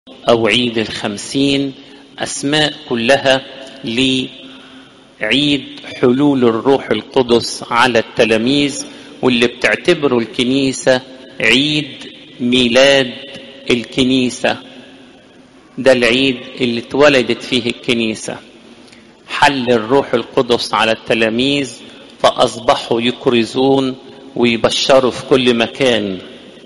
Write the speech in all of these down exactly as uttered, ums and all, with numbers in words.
أو عيد الخمسين أسماء كلها لعيد حلول الروح القدس على التلاميذ، واللي بتعتبره الكنيسة عيد ميلاد الكنيسة. ده العيد اللي اتولدت فيه الكنيسة. حل الروح القدس على التلاميذ فأصبحوا يكرزون ويبشروا في كل مكان،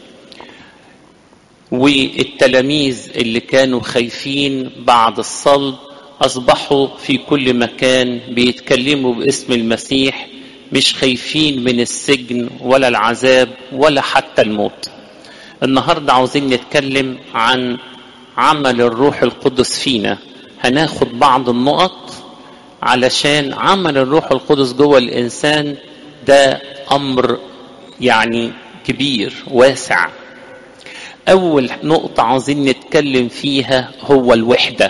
والتلاميذ اللي كانوا خايفين بعد الصلب أصبحوا في كل مكان بيتكلموا باسم المسيح، مش خايفين من السجن ولا العذاب ولا حتى الموت. النهاردة عاوزين نتكلم عن عمل الروح القدس فينا. هناخد بعض النقط علشان عمل الروح القدس جوه الإنسان ده أمر يعني كبير واسع. أول نقطة عاوزين نتكلم فيها هو الوحدة.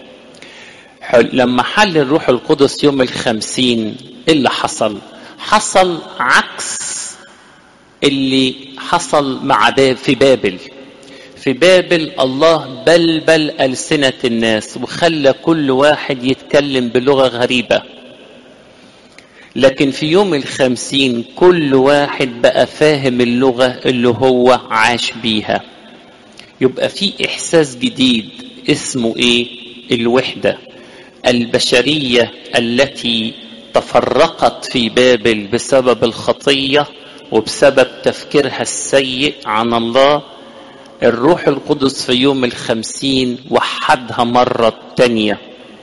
لما حل الروح القدس يوم الخمسين اللي حصل حصل عكس اللي حصل مع باب في بابل. في بابل الله بلبل ألسنة الناس وخلى كل واحد يتكلم بلغة غريبة، لكن في يوم الخمسين كل واحد بقى فاهم اللغة اللي هو عاش بيها. يبقى في إحساس جديد اسمه إيه؟ الوحدة. البشرية التي تفرقت في بابل بسبب الخطية وبسبب تفكيرها السيء عن الله، الروح القدس في يوم الخمسين وحدها مرة تانية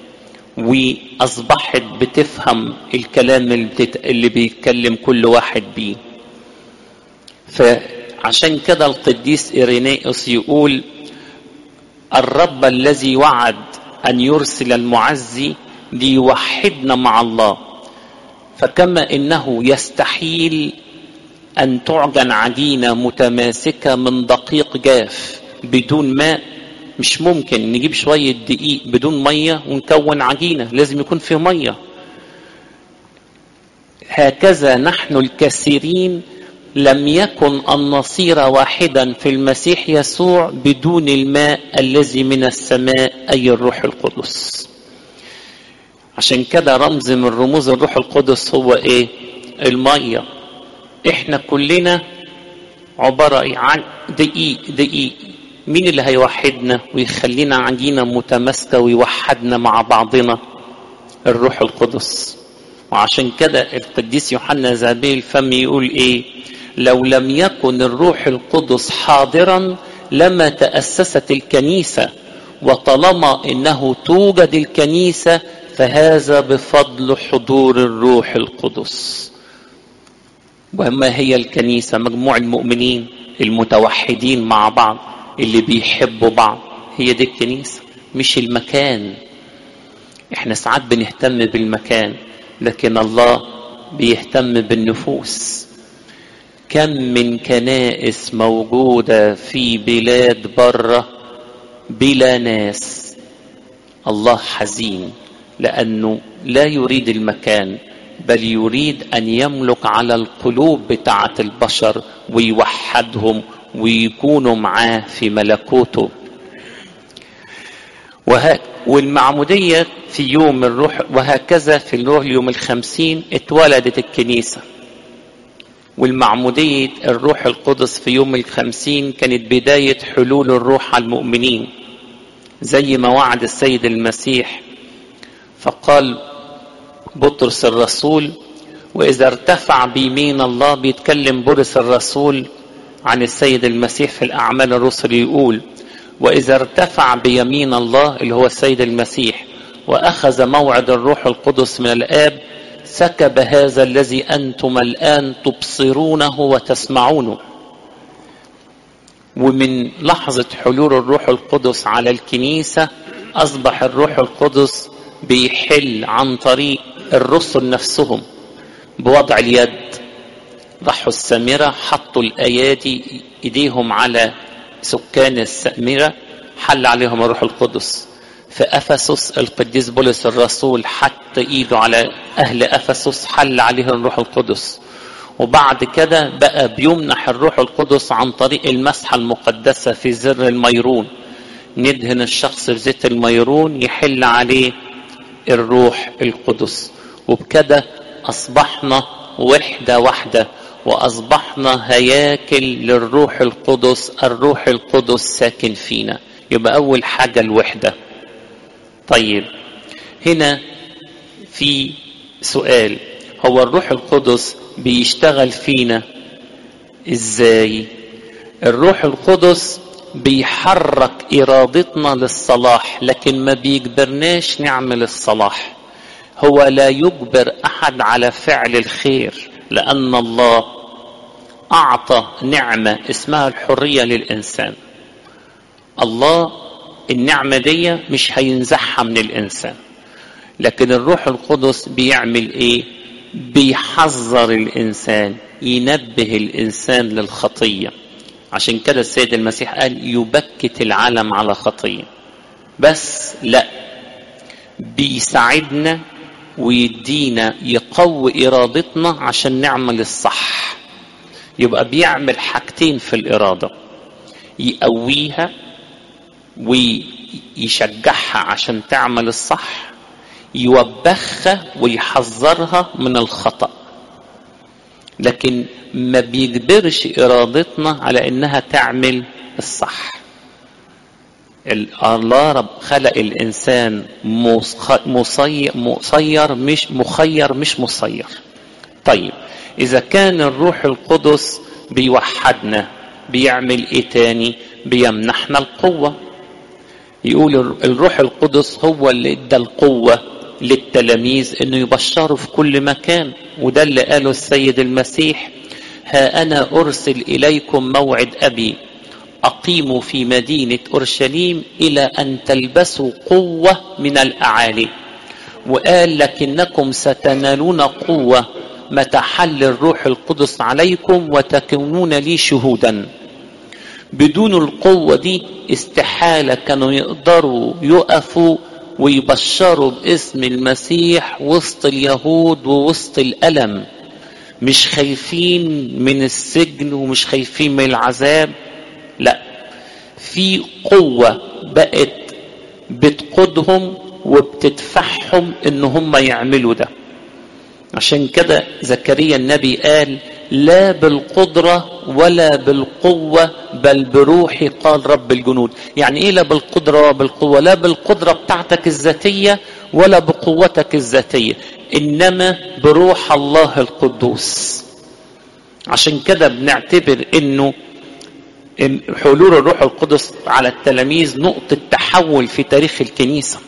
وأصبحت بتفهم الكلام اللي بيتكلم كل واحد بيه. فعشان كده القديس إيرينيوس يقول: الرب الذي وعد أن يرسل المعزي ليوحدنا مع الله، فكما إنه يستحيل أن تعجن عجينة متماسكة من دقيق جاف بدون ماء، مش ممكن نجيب شوية دقيق بدون مية ونكون عجينة، لازم يكون في مية. هكذا نحن الكثيرين لم يكن أن نصير واحدا في المسيح يسوع بدون الماء الذي من السماء، أي الروح القدس. عشان كده رمز من رموز الروح القدس هو إيه؟ المية. إحنا كلنا عبارة عن دقيق دقيق. مين اللي هيوحدنا ويخلينا عجينة متماسكة ويوحدنا مع بعضنا؟ الروح القدس. وعشان كده القديس يوحنا ذهبي الفم يقول إيه؟ لو لم يكن الروح القدس حاضرا لما تأسست الكنيسة، وطالما إنه توجد الكنيسة فهذا بفضل حضور الروح القدس. وما هي الكنيسة؟ مجموع المؤمنين المتوحدين مع بعض اللي بيحبوا بعض، هي دي الكنيسة، مش المكان. احنا ساعات بنهتم بالمكان، لكن الله بيهتم بالنفوس. كم من كنائس موجودة في بلاد بره بلا ناس. الله حزين لأنه لا يريد المكان، بل يريد أن يملك على القلوب بتاعة البشر ويوحدهم ويكونوا معاه في ملكوته. وه... والمعمودية في يوم الروح، وهكذا في الروح يوم الخمسين اتولدت الكنيسة. والمعمودية الروح القدس في يوم الخمسين كانت بداية حلول الروح على المؤمنين، زي ما وعد السيد المسيح. فقال بطرس الرسول: وإذا ارتفع بيمين الله، بيتكلم بولس الرسول عن السيد المسيح في الأعمال الرسل، يقول: وإذا ارتفع بيمين الله اللي هو السيد المسيح وأخذ موعد الروح القدس من الآب، سكب هذا الذي أنتم الآن تبصرونه وتسمعونه. ومن لحظة حلول الروح القدس على الكنيسة أصبح الروح القدس بيحل عن طريق الرسل نفسهم بوضع اليد. راحوا السامرة حطوا الأيادي إيديهم على سكان السامرة، حل عليهم الروح القدس. في أفسس القديس بولس الرسول حط إيده على أهل أفسس، حل عليهم الروح القدس. وبعد كده بقى بيمنح الروح القدس عن طريق المسحة المقدسة في زر الميرون. ندهن الشخص بزيت الميرون يحل عليه الروح القدس، وبكده أصبحنا وحدة واحدة، وأصبحنا هياكل للروح القدس، الروح القدس ساكن فينا. يبقى أول حاجة الوحدة. طيب هنا في سؤال، هو الروح القدس بيشتغل فينا إزاي؟ الروح القدس بيحرك إرادتنا للصلاح، لكن ما بيجبرناش نعمل الصلاح. هو لا يجبر أحد على فعل الخير، لأن الله أعطى نعمة اسمها الحرية للإنسان. الله النعمة دي مش هينزعها من الإنسان، لكن الروح القدس بيعمل إيه؟ بيحذر الإنسان، ينبه الإنسان للخطية. عشان كده السيد المسيح قال يبكت العالم على خطية، بس لا، بيساعدنا ويدينا يقوي إرادتنا عشان نعمل الصح. يبقى بيعمل حاجتين في الإرادة، يقويها ويشجعها عشان تعمل الصح، يوبخها ويحذرها من الخطأ، لكن ما بيجبرش إرادتنا على إنها تعمل الصح. الله رب خلق الإنسان مسير مش مخير مش مسير. طيب إذا كان الروح القدس بيوحدنا، بيعمل إيه تاني؟ بيمنحنا القوة. يقول الروح القدس هو اللي ادى القوة للتلاميذ إنه يبشروا في كل مكان، وده اللي قاله السيد المسيح: ها أنا أرسل إليكم موعد أبي، أقيموا في مدينة أورشليم إلى أن تلبسوا قوة من الأعالي. وقال لكنكم ستنالون قوة متى حل الروح القدس عليكم وتكونون لي شهودا. بدون القوة دي استحالة كانوا يقدروا يقفوا ويبشروا باسم المسيح وسط اليهود ووسط الألم، مش خايفين من السجن ومش خايفين من العذاب، لا، في قوة بقت بتقودهم وبتدفعهم ان هم يعملوا ده. عشان كده زكريا النبي قال: لا بالقدرة ولا بالقوة بل بروحي قال رب الجنود. يعني ايه لا بالقدرة ولا بالقوة؟ لا بالقدرة بتاعتك الذاتية ولا بقوتك الذاتية، انما بروح الله القدوس. عشان كده بنعتبر انه حلول الروح القدس على التلاميذ نقطة تحول في تاريخ الكنيسة.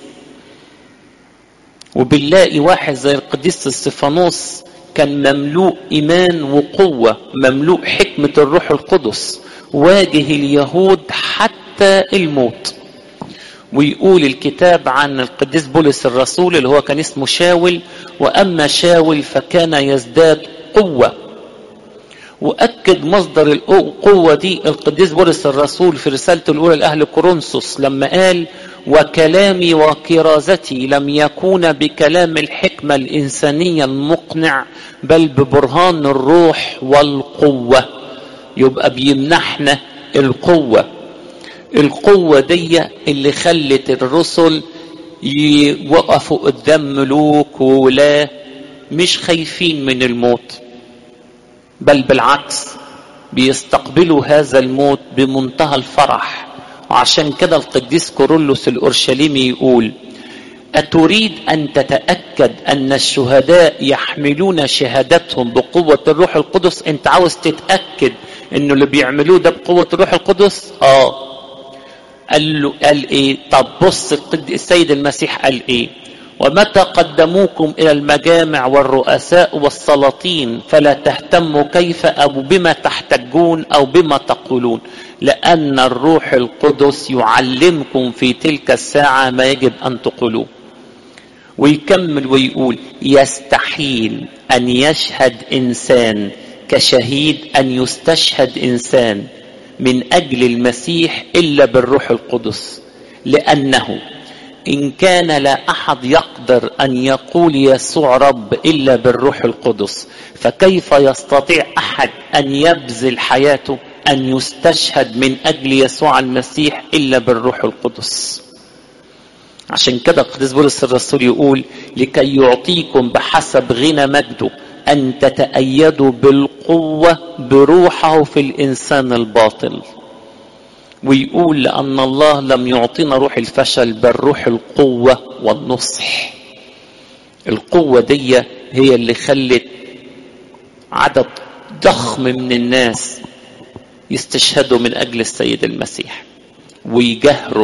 وبنلاقي واحد زي القديس استفانوس كان مملوء إيمان وقوة، مملوء حكمة الروح القدس، واجه اليهود حتى الموت. ويقول الكتاب عن القديس بولس الرسول اللي هو كان اسمه شاول: وأما شاول فكان يزداد قوة. وأكد مصدر القوة دي القديس بولس الرسول في رسالته الأولى لأهل كورنثوس لما قال: وكلامي وكرازتي لم يكون بكلام الحكمة الإنسانية المقنع بل ببرهان الروح والقوة. يبقى بيمنحنا القوة. القوة دي اللي خلت الرسل يوقفوا قدام ملوك وولاة مش خايفين من الموت، بل بالعكس بيستقبلوا هذا الموت بمنتهى الفرح. وعشان كده القديس كورولوس الأورشليمي يقول: أتريد أن تتأكد أن الشهداء يحملون شهادتهم بقوة الروح القدس؟ أنت عاوز تتأكد أنه اللي بيعملوه ده بقوة الروح القدس؟ آه. قال له قال إيه؟ طب بص السيد المسيح قال إيه: ومتى قدموكم إلى المجامع والرؤساء والسلاطين فلا تهتموا كيف أو بما تحتجون أو بما تقولون، لأن الروح القدس يعلمكم في تلك الساعة ما يجب أن تقولوه. ويكمل ويقول: يستحيل أن يشهد إنسان كشهيد أن يستشهد إنسان من أجل المسيح إلا بالروح القدس، لأنه إن كان لا أحد يقدر أن يقول يسوع رب إلا بالروح القدس، فكيف يستطيع أحد أن يبذل حياته أن يستشهد من أجل يسوع المسيح إلا بالروح القدس. عشان كده القديس بولس الرسول يقول لكي يعطيكم بحسب غنى مجده أن تتأيدوا بالقوة بروحه في الإنسان الباطل. ويقول لأن الله لم يعطينا روح الفشل بل روح القوة والنصح. القوة دي هي اللي خلت عدد ضخم من الناس يستشهدوا من أجل السيد المسيح ويجهروا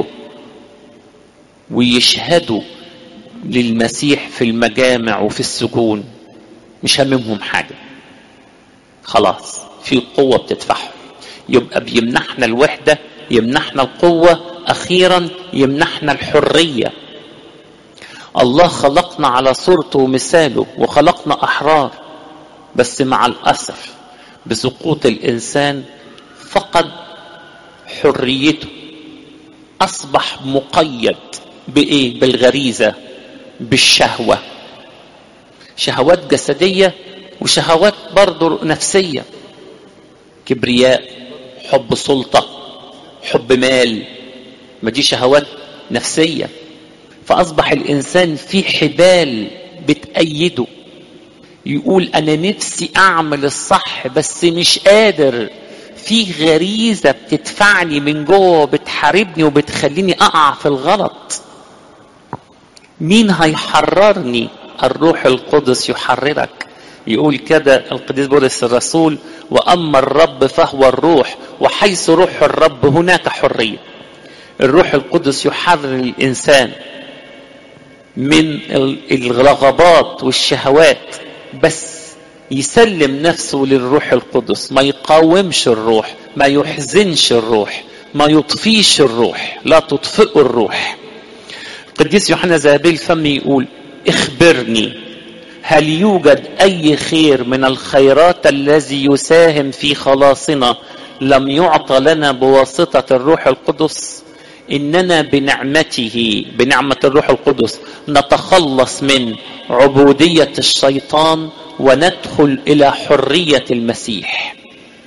ويشهدوا للمسيح في المجامع وفي السجون، مش هممهم حاجة، خلاص في قوة بتدفعهم. يبقى بيمنحنا الوحدة، يمنحنا القوة، أخيرا يمنحنا الحرية. الله خلقنا على صورته ومثاله وخلقنا أحرار، بس مع الأسف بسقوط الإنسان فقد حريته، أصبح مقيد بإيه؟ بالغريزة، بالشهوة، شهوات جسدية وشهوات برضو نفسية، كبرياء، حب سلطة، حب مال، ما دي شهوات نفسية. فأصبح الإنسان في حبال بتأيده، يقول أنا نفسي أعمل الصح بس مش قادر، في غريزة بتدفعني من جوه بتحاربني وبتخليني أقع في الغلط. مين هيحررني؟ الروح القدس يحررك. يقول كده القديس بولس الرسول وأما الرب فهو الروح وحيث روح الرب هناك حرية. الروح القدس يحرر الإنسان من الرغبات والشهوات، بس يسلم نفسه للروح القدس، ما يقاومش الروح، ما يحزنش الروح، ما يطفيش الروح، لا تطفئ الروح. القديس يوحنا ذهبي الفم يقول اخبرني هل يوجد أي خير من الخيرات الذي يساهم في خلاصنا لم يعطى لنا بواسطة الروح القدس؟ إننا بنعمته، بنعمة الروح القدس نتخلص من عبودية الشيطان وندخل إلى حرية المسيح،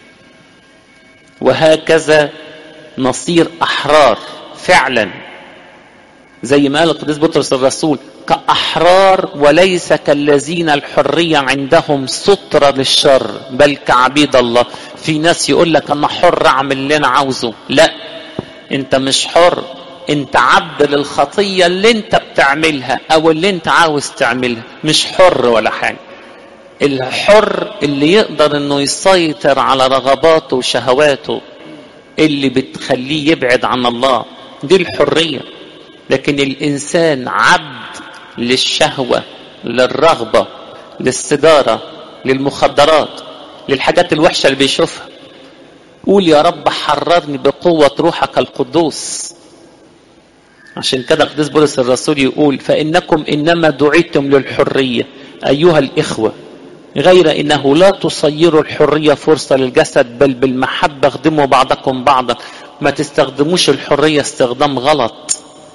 وهكذا نصير أحرار فعلا، زي ما قال القديس بطرس الرسول كأحرار وليس كالذين الحرية عندهم سترة للشر بل كعبيد الله. في ناس يقول لك أنا حر أعمل اللي أنا عاوزه، لا، أنت مش حر، أنت عبد للخطية اللي أنت بتعملها أو اللي أنت عاوز تعملها، مش حر ولا حاجة. الحر اللي يقدر أنه يسيطر على رغباته وشهواته اللي بتخليه يبعد عن الله، دي الحرية. لكن الإنسان عبد للشهوة، للرغبة، للسجارة، للمخدرات، للحاجات الوحشة اللي بيشوفها. قول يا رب حررني بقوة روحك القدوس. عشان كده القديس بولس الرسول يقول فإنكم إنما دعيتم للحرية أيها الإخوة، غير إنه لا تصيروا الحرية فرصة للجسد بل بالمحبة اخدموا بعضكم بعضا. ما تستخدموش الحرية استخدام غلط.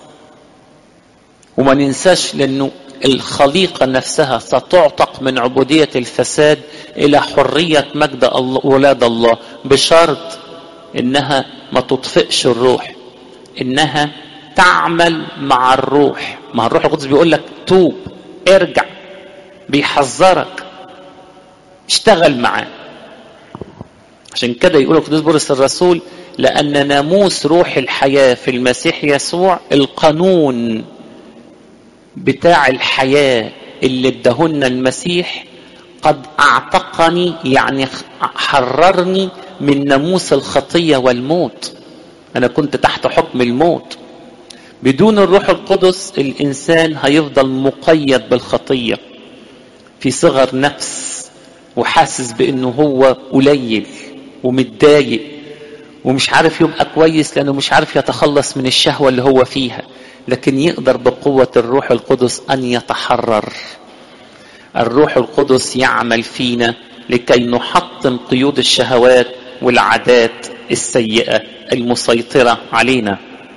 وما ننساش لأنه الخليقة نفسها ستعتق من عبودية الفساد إلى حرية مجد أولاد الله، بشرط إنها ما تطفئش الروح، إنها تعمل مع الروح. مع الروح القدس بيقول لك توب، ارجع، بيحذرك، اشتغل معاه. عشان كده يقول القديس بولس الرسول لأن ناموس روح الحياة في المسيح يسوع، القانون بتاع الحياة اللي ادهن المسيح، قد اعتقني، يعني حررني من ناموس الخطية والموت. انا كنت تحت حكم الموت. بدون الروح القدس الانسان هيفضل مقيد بالخطية في صغر نفس، وحاسس بانه هو قليل ومتضايق ومش عارف يبقى كويس لانه مش عارف يتخلص من الشهوة اللي هو فيها. لكن يقدر بقوة الروح القدس أن يتحرر. الروح القدس يعمل فينا لكي نحطم قيود الشهوات والعادات السيئة المسيطرة علينا،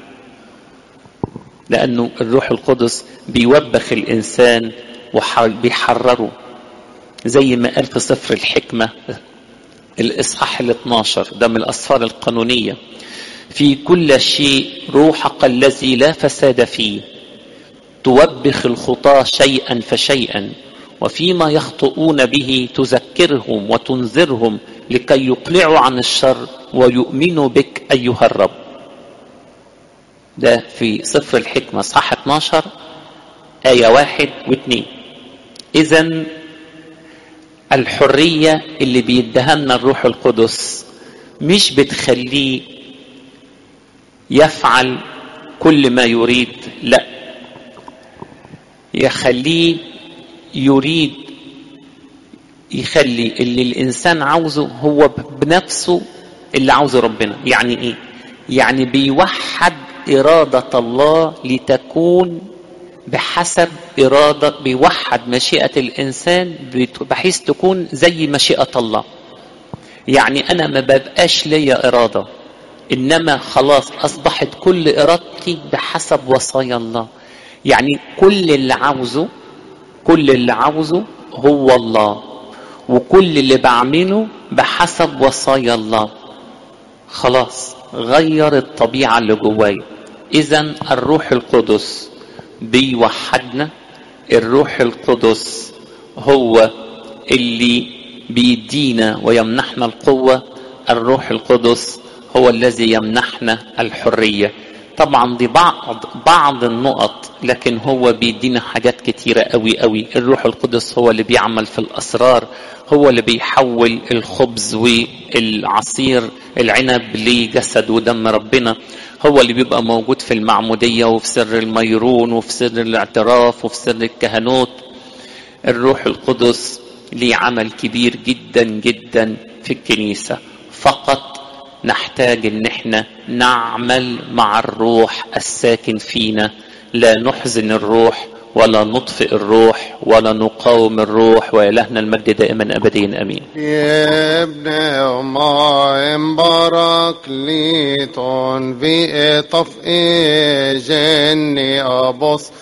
لأنه الروح القدس بيوبخ الإنسان وبيحرره. زي ما قال في سفر الحكمة الإصحاح الاثناشر ده من الأسفار القانونية. في كل شيء روحك الذي لا فساد فيه توبخ الخطاة شيئا فشيئا، وفيما يخطئون به تذكرهم وتنذرهم لكي يقلعوا عن الشر ويؤمنوا بك أيها الرب. ده في سفر الحكمة صح اثناشر آية واحد واثنين. إذن الحرية اللي بيدهنا الروح القدس مش بتخليه يفعل كل ما يريد، لا، يخليه يريد يخلي اللي الإنسان عاوزه هو بنفسه اللي عاوزه ربنا. يعني إيه؟ يعني بيوحد إرادة الله لتكون بحسب إرادة، بيوحد مشيئة الإنسان بحيث تكون زي مشيئة الله. يعني أنا ما ببقاش ليا إرادة، إنما خلاص أصبحت كل إرادتي بحسب وصايا الله. يعني كل اللي عاوزه كل اللي عاوزه هو الله، وكل اللي بعمله بحسب وصايا الله. خلاص غير الطبيعة اللي جوايا. إذن الروح القدس بيوحدنا، الروح القدس هو اللي بيدينا ويمنحنا القوة، الروح القدس هو الذي يمنحنا الحرية. طبعا دي بعض بعض النقط، لكن هو بيدينا حاجات كتيرة قوي قوي. الروح القدس هو اللي بيعمل في الأسرار، هو اللي بيحول الخبز والعصير العنب لجسد ودم ربنا، هو اللي بيبقى موجود في المعمودية وفي سر الميرون وفي سر الاعتراف وفي سر الكهنوت. الروح القدس ليه عمل كبير جدا جدا في الكنيسة. فقط نحتاج ان احنا نعمل مع الروح الساكن فينا، لا نحزن الروح ولا نطفئ الروح ولا نقاوم الروح. وإلهنا المجد دائما أبدين أمين. يا ابن ما مبارك ليتون في طفئ جني أبص